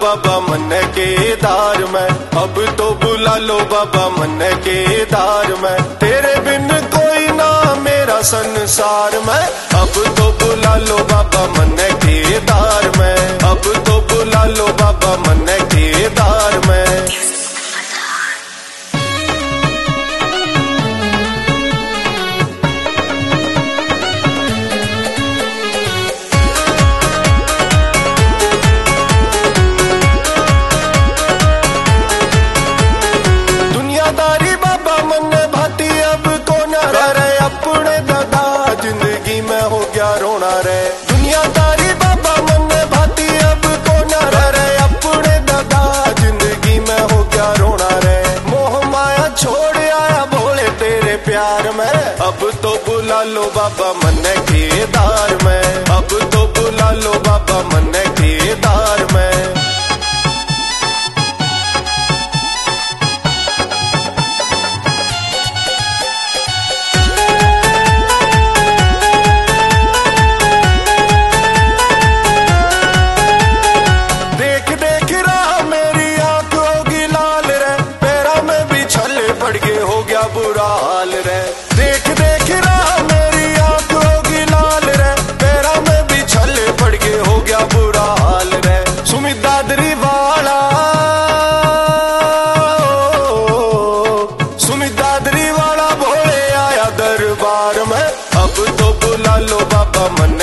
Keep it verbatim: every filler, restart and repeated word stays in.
बाबा मन केदार में, अब तो बुला लो बाबा मन केदार में। तेरे बिन कोई ना मेरा संसार में, अब तो बुला लो बाबा मन केदार में, अब तो बुला लो बाबा मन केदार में। दुनियादारी बाबा मन भाती अब कौन रे, अपने दादा जिंदगी में हो गया रोना रे। दुनियादारी बाबा मन भाती अब कौन रे, अपने दादा जिंदगी में हो गया रोना रे। मोह माया छोड़ आया भोले तेरे प्यार में, अब तो बुला लो बाबा मन केदार में, अब तो बुला लो बाबा मन केदार में। पड़ के हो गया बुरा हाल रे, देख देख रहा मेरी आंख होगी लाल रे, पैरा में भी छले पड़ के हो गया बुरा हाल रे। सुमित दादरी वाला, सुमित दादरी वाला भोले आया दरबार में, अब तो बुला लो बाबा मन